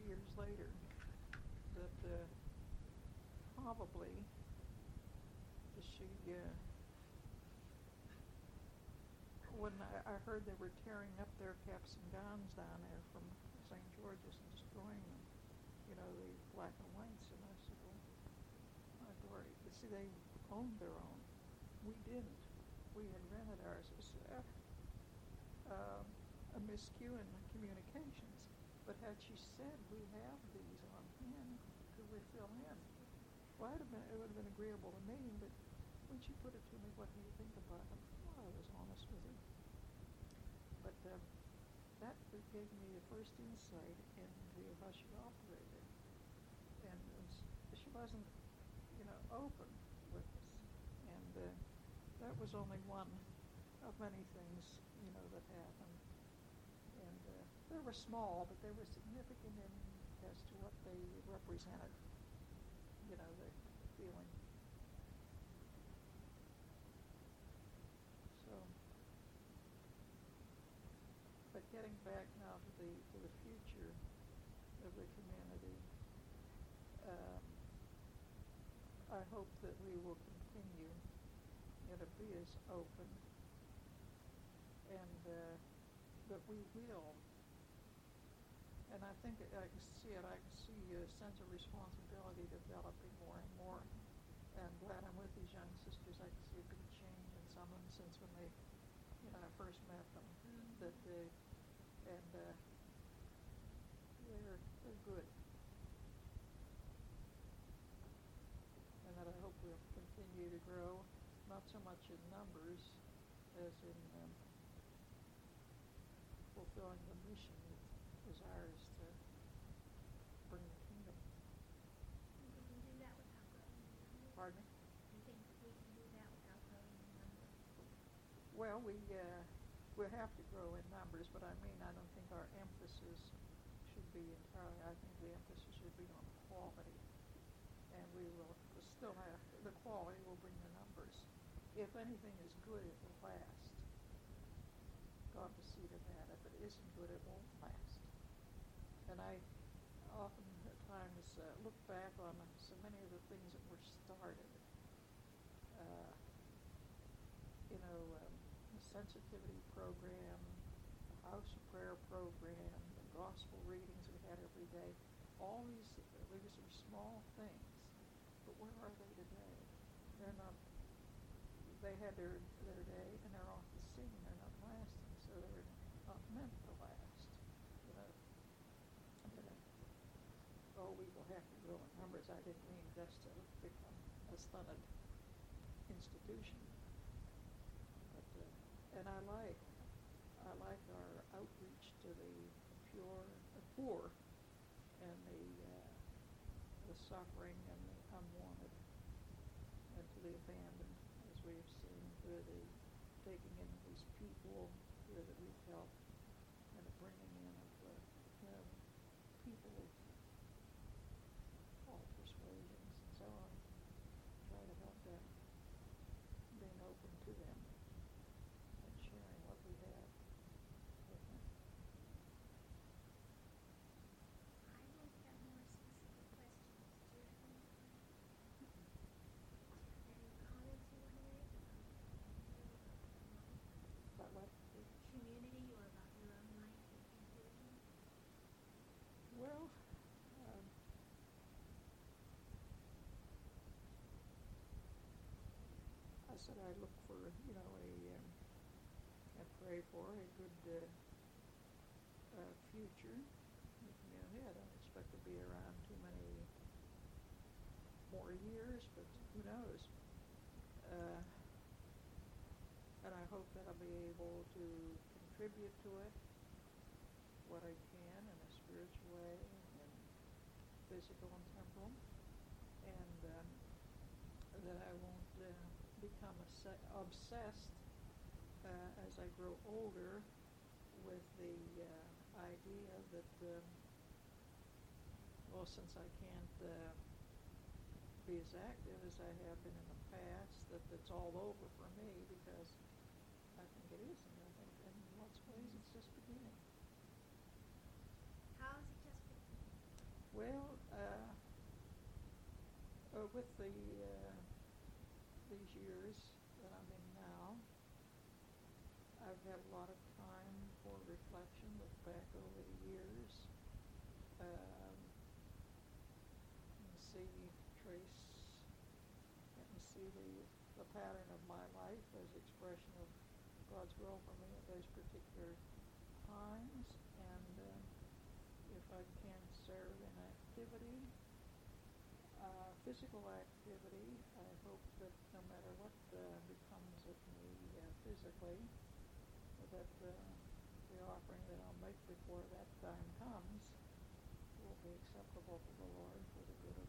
years later that probably she, when I heard they were tearing up their caps and gowns down there from St. George's and destroying them, the black and whites, and I said, well, my glory. But see, they owned their own. We didn't. We had rented ours. It was a miscue in communications. But had she said, we have these on hand, could we fill in? Well, it would have been agreeable to me, but when she put it to me, what do you think about it? Well, I was honest with her. But that gave me the first insight into how she operated. And she wasn't, open with us. And that was only one of many things, that happened. And they were small, but they were significant as to what they represented, the feeling. So, but getting back now to the future of the community, I hope that we will continue to be as open, and that we will. And I think I can see it. I can see a sense of responsibility developing more and more. And I'm glad I'm with these young sisters. I can see a big change in some of them since when they, I first met them. That they're good. And that I hope we'll continue to grow, not so much in numbers as in fulfilling the mission that is ours to bring the kingdom. You think we can do that without growing in numbers? Pardon me? You think we can do that without growing in numbers? Well, we'll have to grow in numbers, but I don't think our emphasis should be entirely. I think the emphasis should be on quality, and we will still have the quality will bring the numbers. If anything is good, it will last. God will see to that. If it isn't good, it won't last. And I often at times look back on so many of the things that were started. The sensitivity program, the house of prayer program, the gospel readings we had every day. All these are small things, but where are they today? They're not. They had their day, and they're off the scene. They're not lasting, so they're not meant to last. We will have to grow in numbers. I didn't mean just to become a stunted institution. But and I like our outreach to the poor, and the suffering and the unwanted, and to the abandoned, as we have seen, through the taking in these people here that we've helped, and the bringing in of people of all persuasions and so on. Try to help them, being open to them and sharing what we have with them. I don't have more specific questions. Do you have any? Any comments you want to make About what? the community or about your own life in conclusion? Well, I said I look for, and pray for a good future in the community. I don't expect to be around too many more years, but who knows? And I hope that I'll be able to contribute to it what I can in a spiritual way, and physical and temporal, and that I won't become obsessed as I grow older with the idea that, since I can't be as active as I have been in the past, that it's all over for me, because I think it isn't. I think in lots of ways it's just beginning. How is it just beginning? with these years that I'm in now, I've had a lot of time for reflection, look back over the years, and see the pattern of my life as expression of God's will for me at those particular times, and if I can serve in activity, physical activity, I hope that no matter what becomes of me physically, that the offering that I'll make before that time comes will be acceptable to the Lord for the good of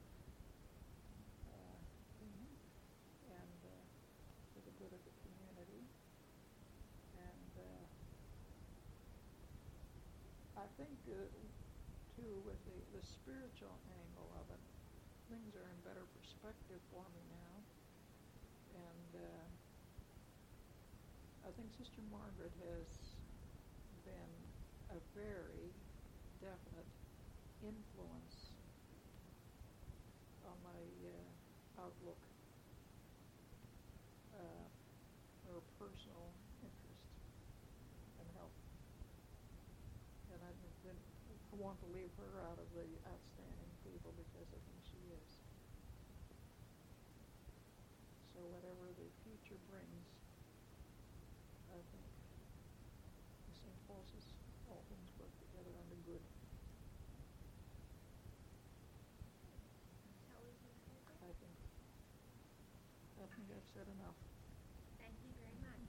me and for the good of the community. And I think, too, with the spiritual angle of it, things are in better perspective for me now. And I think Sister Margaret has been a very definite influence on my outlook, her personal interest and health. And I want to leave her out of the outstanding people because I think she is. So whatever the future brings, I think the St. Paul says all things work together unto good. Shall we conclude it? I think I've said enough. Thank you very much.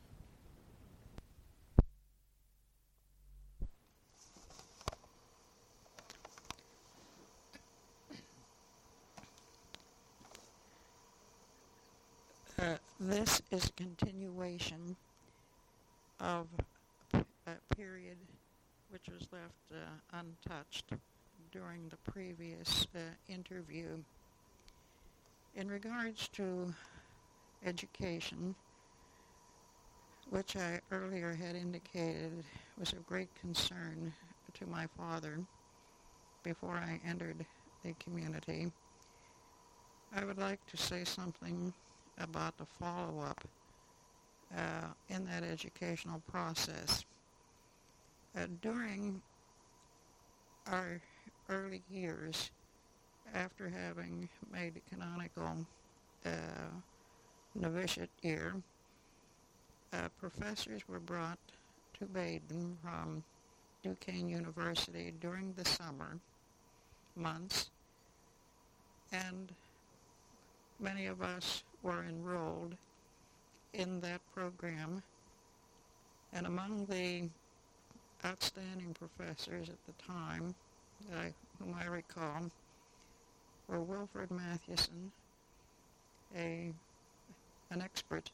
This is a continuation of a period which was left untouched during the previous interview. In regards to education, which I earlier had indicated was of great concern to my father before I entered the community, I would like to say something about the follow-up in that educational process. During our early years, after having made the canonical novitiate year, professors were brought to Baden from Duquesne University during the summer months, and many of us were enrolled in that program. And among the outstanding professors at the time, whom I recall, were Wilfred Mathewson, an expert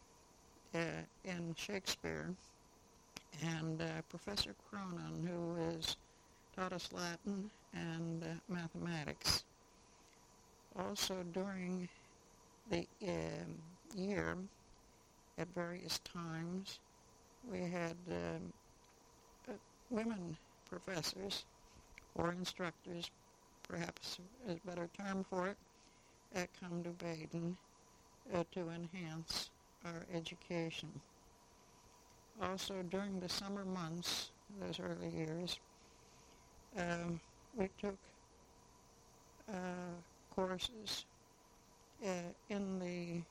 in Shakespeare, and Professor Cronin, who has taught us Latin and mathematics. Also during the year, at various times, we had women professors, or instructors, perhaps is a better term for it, come to Baden to enhance our education. Also during the summer months, those early years, we took courses in the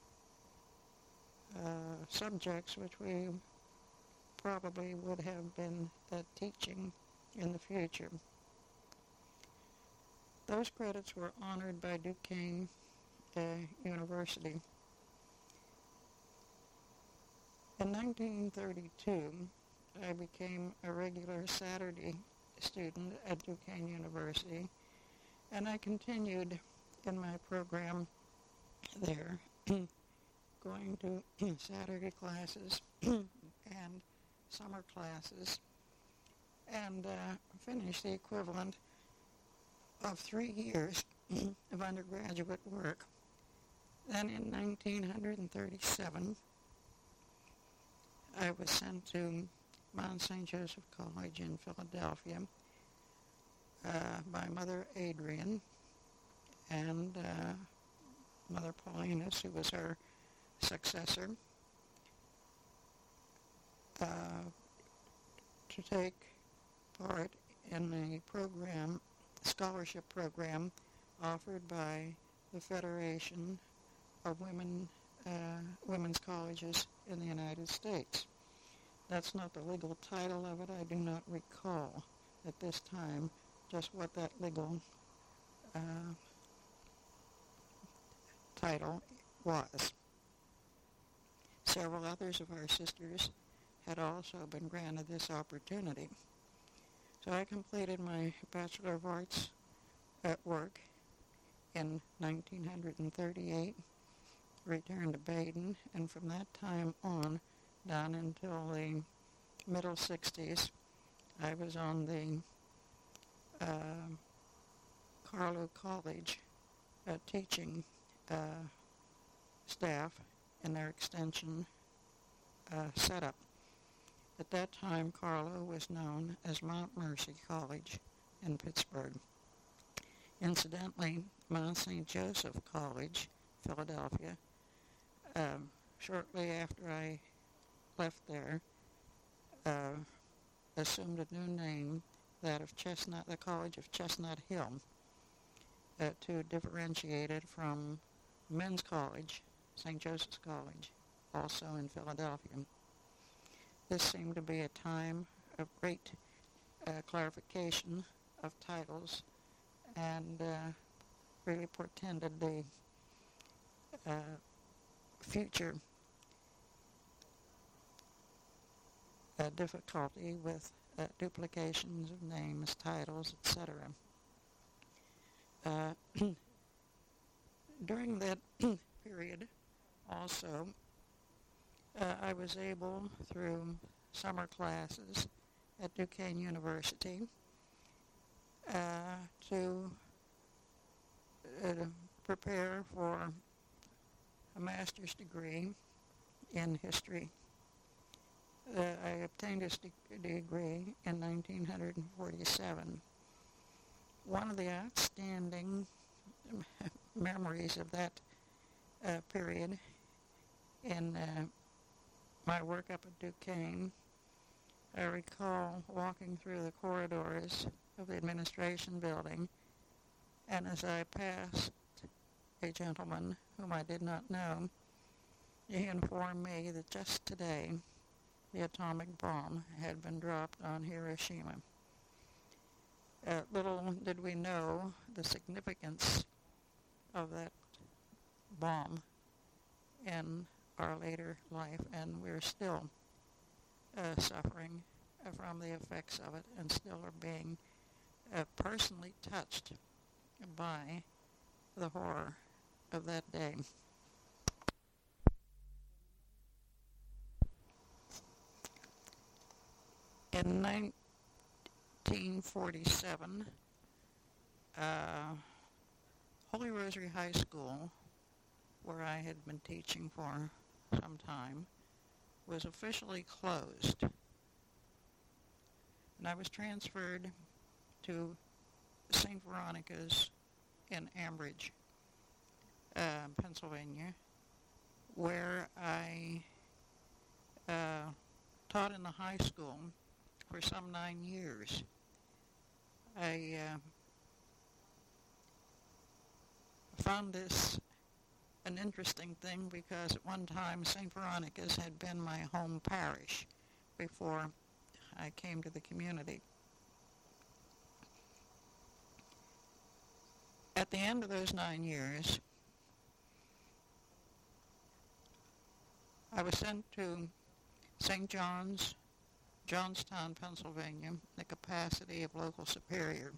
subjects which we probably would have been teaching in the future. Those credits were honored by Duquesne University. In 1932, I became a regular Saturday student at Duquesne University, and I continued in my program there, going to Saturday classes and summer classes, and finished the equivalent of 3 years of undergraduate work. Then in 1937, I was sent to Mount St. Joseph College in Philadelphia by Mother Adrian, and Mother Paulinus, who was her successor, to take part in a program, scholarship program, offered by the Federation of Women's Colleges in the United States. That's not the legal title of it. I do not recall at this time just what that legal title was. Several others of our sisters had also been granted this opportunity. So I completed my Bachelor of Arts at work in 1938, returned to Baden, and from that time on, down until the middle 60s, I was on the Carlow College teaching staff in their extension setup. At that time, Carlow was known as Mount Mercy College in Pittsburgh. Incidentally, Mount St. Joseph College, Philadelphia, shortly after I left there, assumed a new name, that of the College of Chestnut Hill, to differentiate it from Men's College, St. Joseph's College, also in Philadelphia. This seemed to be a time of great clarification of titles and really portended the future difficulty with duplications of names, titles, etc. During that period, also, I was able, through summer classes at Duquesne University, to prepare for a master's degree in history. I obtained this degree in 1947. One of the outstanding memories of that period in my work up at Duquesne, I recall walking through the corridors of the administration building, and as I passed a gentleman whom I did not know, he informed me that just today the atomic bomb had been dropped on Hiroshima. Little did we know the significance of that bomb in our later life, and we're still suffering from the effects of it and still are being personally touched by the horror of that day. In 1947, Holy Rosary High School, where I had been teaching for some time, was officially closed. And I was transferred to St. Veronica's in Ambridge, Pennsylvania, where I taught in the high school for some 9 years. I found this an interesting thing because at one time St. Veronica's had been my home parish before I came to the community. At the end of those 9 years, I was sent to St. John's, Johnstown, Pennsylvania, in the capacity of local superior.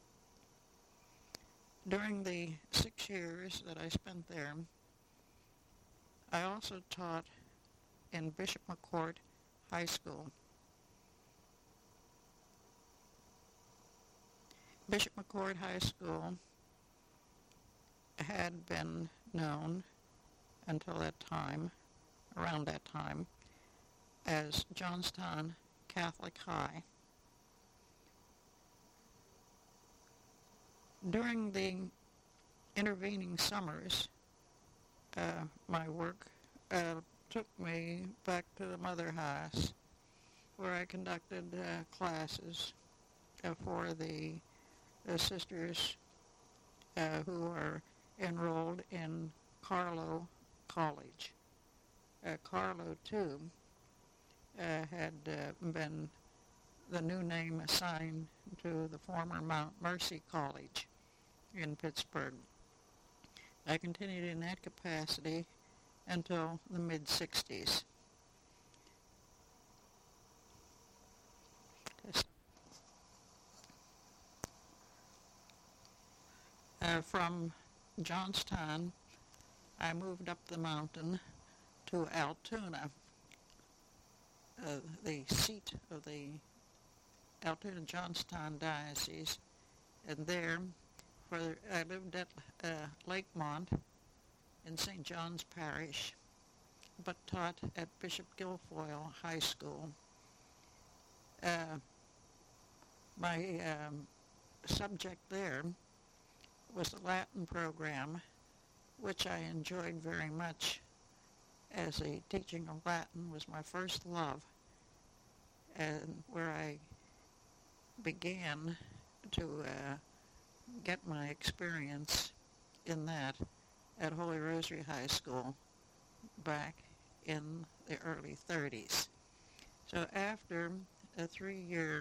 During the 6 years that I spent there, I also taught in Bishop McCourt High School. Bishop McCourt High School had been known until that time, around that time, as Johnstown Catholic High. During the intervening summers my work took me back to the Mother House, where I conducted classes for the sisters who are enrolled in Carlow College. Carlow, too, had been the new name assigned to the former Mount Mercy College in Pittsburgh. I continued in that capacity until the mid-60s. From Johnstown, I moved up the mountain to Altoona, the seat of the Altoona-Johnstown Diocese, and there I lived at Lakemont in St. John's Parish, but taught at Bishop Guilfoyle High School. My subject there was the Latin program, which I enjoyed very much, as a teaching of Latin was my first love, and where I began to get my experience in that at Holy Rosary High School back in the early 30s. So after a 3-year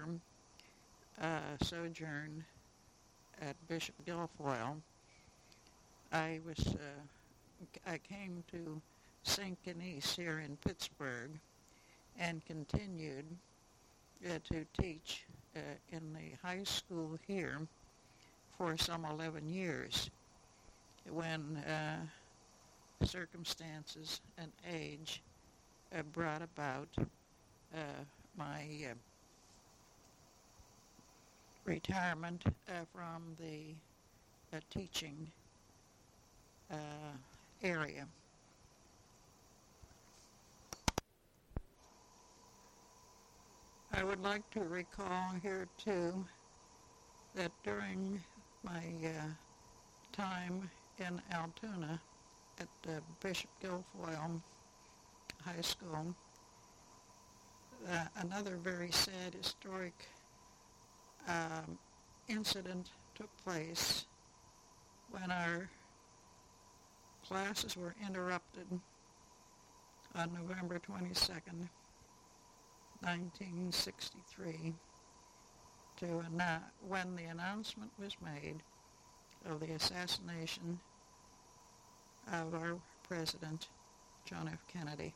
sojourn at Bishop Guilfoyle, I came to St. Canice here in Pittsburgh and continued to teach in the high school here for some 11 years when circumstances and age brought about my retirement from the teaching area. I would like to recall here too that during my time in Altoona at Bishop Guilfoyle High School, another very sad historic incident took place when our classes were interrupted on November 22nd, 1963, when the announcement was made of the assassination of our President, John F. Kennedy.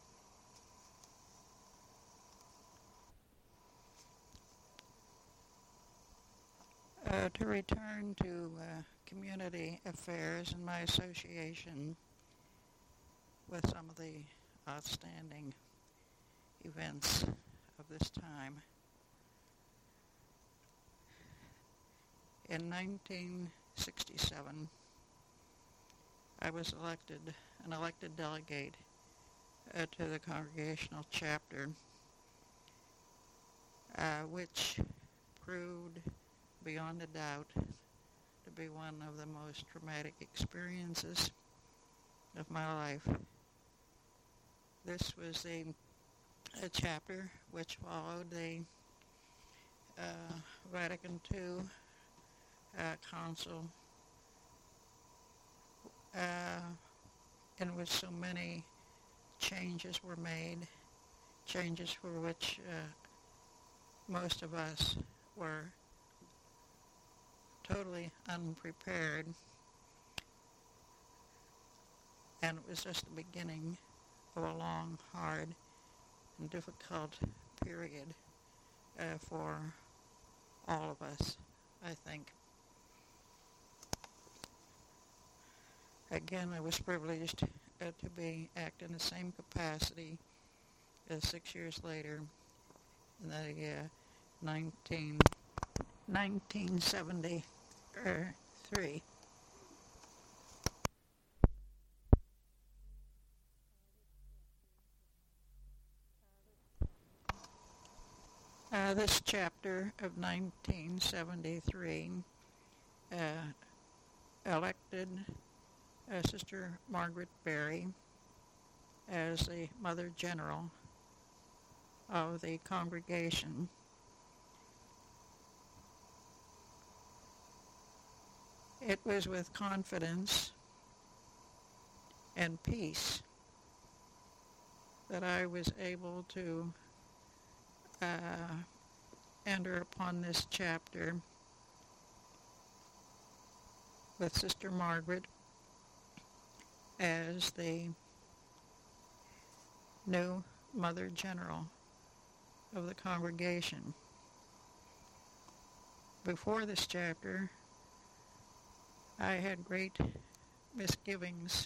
To return to community affairs and my association with some of the outstanding events of this time. In 1967, I was an elected delegate to the Congregational Chapter, which proved beyond a doubt to be one of the most traumatic experiences of my life. This was a chapter which followed the Vatican II Council, in which so many changes were made, changes for which most of us were totally unprepared, and it was just the beginning of a long, hard, and difficult period for all of us, I think. Again, I was privileged to act in the same capacity 6 years later in the 1973. This chapter of 1973 elected Sister Margaret Berry as the Mother General of the congregation. It was with confidence and peace that I was able to enter upon this chapter with Sister Margaret as the new Mother General of the congregation. Before this chapter, I had great misgivings.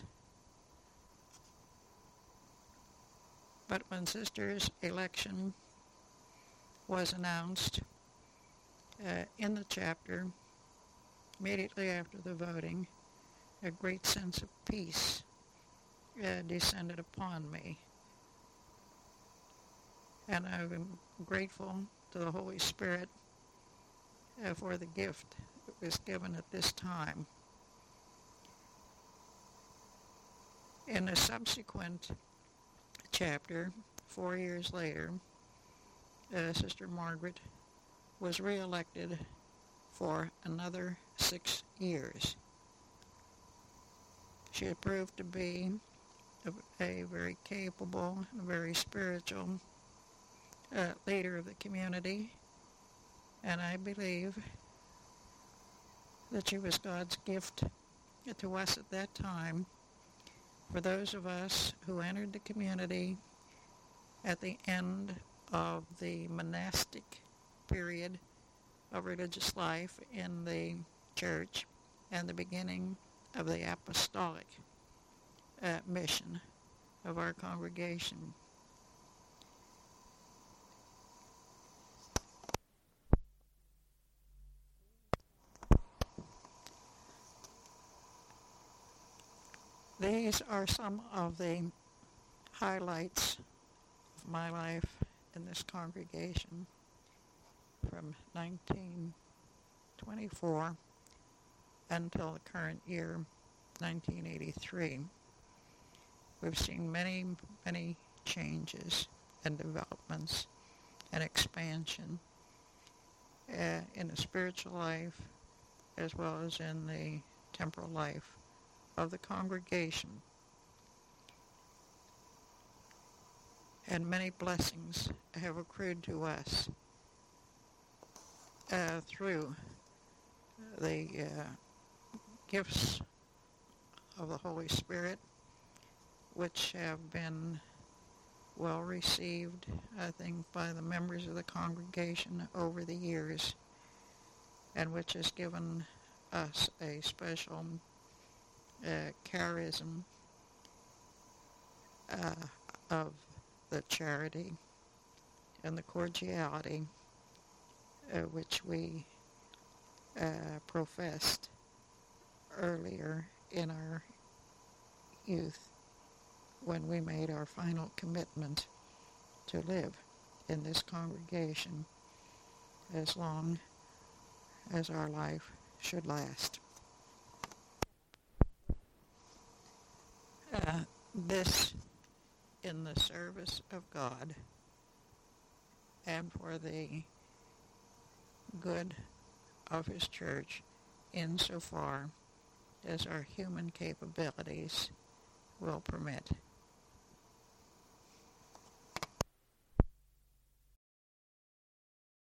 But when Sister's election was announced in the chapter, immediately after the voting, a great sense of peace descended upon me. And I'm grateful to the Holy Spirit for the gift that was given at this time. In a subsequent chapter, 4 years later, Sister Margaret was re-elected for another 6 years. She had proved to be a very capable and very spiritual leader of the community, and I believe that she was God's gift to us at that time for those of us who entered the community at the end of the monastic period of religious life in the church and the beginning of the apostolic mission of our congregation. These are some of the highlights of my life in this congregation from 1924 until the current year, 1983. We've seen many, many changes and developments and expansion in the spiritual life as well as in the temporal life of the congregation. And many blessings have accrued to us through the gifts of the Holy Spirit, which have been well received, I think, by the members of the congregation over the years, and which has given us a special charism of the charity and the cordiality which we professed earlier in our youth when we made our final commitment to live in this congregation as long as our life should last. This in the service of God and for the good of His church insofar as our human capabilities will permit.